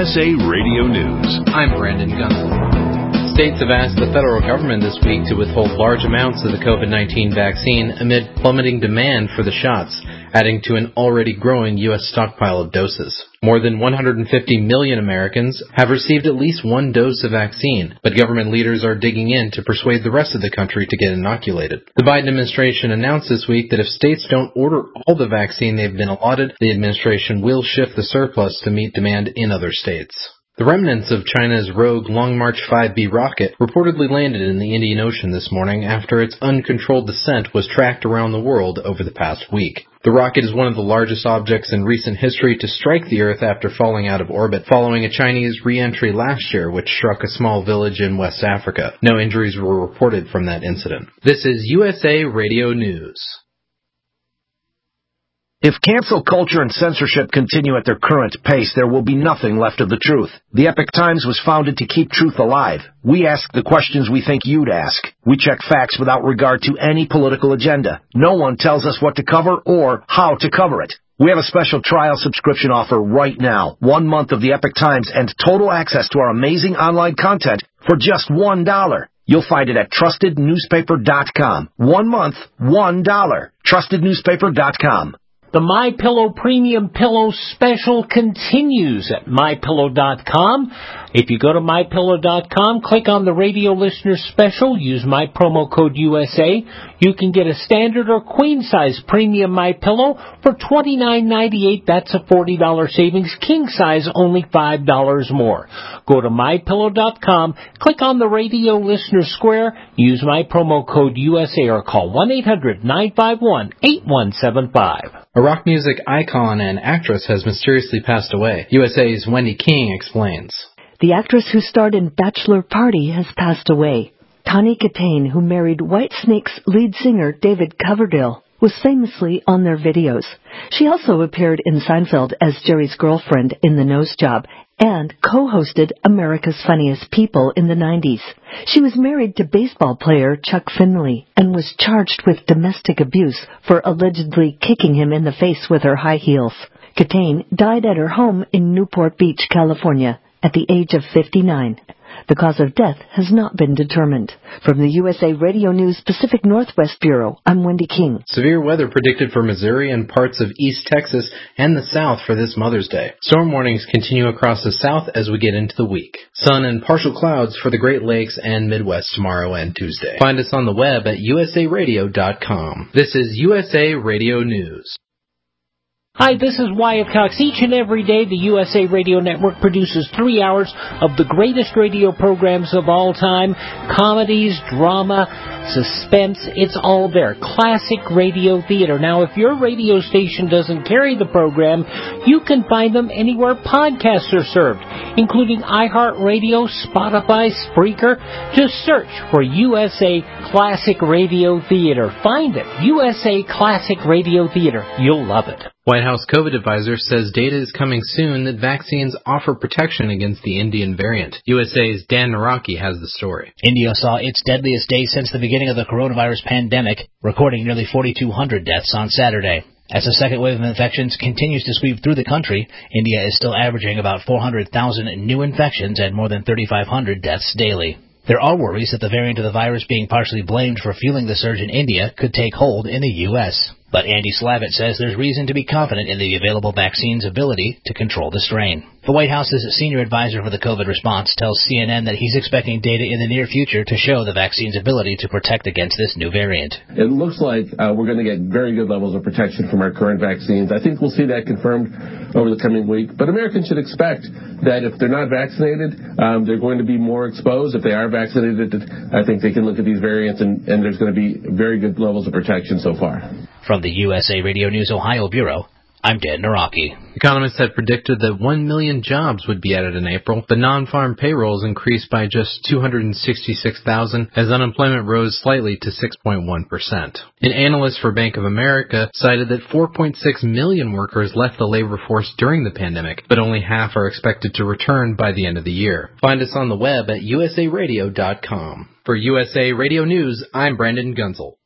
USA Radio News. I'm Brandon Gunsel. States have asked the federal government this week to withhold large amounts of the COVID-19 vaccine amid plummeting demand for the shots, adding to an already growing U.S. stockpile of doses. More than 150 million Americans have received at least one dose of vaccine, but government leaders are digging in to persuade the rest of the country to get inoculated. The Biden administration announced this week that if states don't order all the vaccine they've been allotted, the administration will shift the surplus to meet demand in other states. The remnants of China's rogue Long March 5B rocket reportedly landed in the Indian Ocean this morning after its uncontrolled descent was tracked around the world over the past week. The rocket is one of the largest objects in recent history to strike the Earth after falling out of orbit, following a Chinese re-entry last year which struck a small village in West Africa. No injuries were reported from that incident. This is USA Radio News. If cancel culture and censorship continue at their current pace, there will be nothing left of the truth. The Epoch Times was founded to keep truth alive. We ask the questions we think you'd ask. We check facts without regard to any political agenda. No one tells us what to cover or how to cover it. We have a special trial subscription offer right now. 1 month of the Epoch Times and total access to our amazing online content for just $1. You'll find it at trustednewspaper.com. 1 month, $1. Trustednewspaper.com. The MyPillow Premium Pillow Special continues at MyPillow.com. If you go to MyPillow.com, click on the Radio Listener Special, use my promo code USA, you can get a standard or queen-size premium MyPillow for $29.98. That's a $40 savings. King size, only $5 more. Go to MyPillow.com, click on the Radio Listener Square, use my promo code USA, or call 1-800-951-8175. A rock music icon and actress has mysteriously passed away. USA's Wendy King explains. The actress who starred in Bachelor Party has passed away. Tawny Kitaen, who married Whitesnake's lead singer David Coverdale, was famously on their videos. She also appeared in Seinfeld as Jerry's girlfriend in The Nose Job and co-hosted America's Funniest People in the 90s. She was married to baseball player Chuck Finley and was charged with domestic abuse for allegedly kicking him in the face with her high heels. Kitaen died at her home in Newport Beach, California, at the age of 59. The cause of death has not been determined. From the USA Radio News Pacific Northwest Bureau, I'm Wendy King. Severe weather predicted for Missouri and parts of East Texas and the South for this Mother's Day. Storm warnings continue across the South as we get into the week. Sun and partial clouds for the Great Lakes and Midwest tomorrow and Tuesday. Find us on the web at usaradio.com. This is USA Radio News. Hi, this is Wyatt Cox. Each and every day, the USA Radio Network produces 3 hours of the greatest radio programs of all time. Comedies, drama, suspense, it's all there. Classic radio theater. Now, if your radio station doesn't carry the program, you can find them anywhere podcasts are served, including iHeartRadio, Spotify, Spreaker. Just search for USA Classic Radio Theater. Find it. USA Classic Radio Theater. You'll love it. White House COVID advisor says data is coming soon that vaccines offer protection against the Indian variant. USA's Dan Naraki has the story. India saw its deadliest day since the beginning of the coronavirus pandemic, recording nearly 4,200 deaths on Saturday. As the second wave of infections continues to sweep through the country, India is still averaging about 400,000 new infections and more than 3,500 deaths daily. There are worries that the variant of the virus being partially blamed for fueling the surge in India could take hold in the U.S. But Andy Slavitt says there's reason to be confident in the available vaccine's ability to control the strain. The White House's senior advisor for the COVID response tells CNN that he's expecting data in the near future to show the vaccine's ability to protect against this new variant. It looks like we're going to get very good levels of protection from our current vaccines. I think we'll see that confirmed over the coming week. But Americans should expect that if they're not vaccinated, they're going to be more exposed. If they are vaccinated, I think they can look at these variants, and there's going to be very good levels of protection so far. From the USA Radio News Ohio Bureau, I'm Dan Naraki. Economists had predicted that 1 million jobs would be added in April, but non-farm payrolls increased by just 266,000 as unemployment rose slightly to 6.1%. An analyst for Bank of America cited that 4.6 million workers left the labor force during the pandemic, but only half are expected to return by the end of the year. Find us on the web at usaradio.com. For USA Radio News, I'm Brandon Gunsel.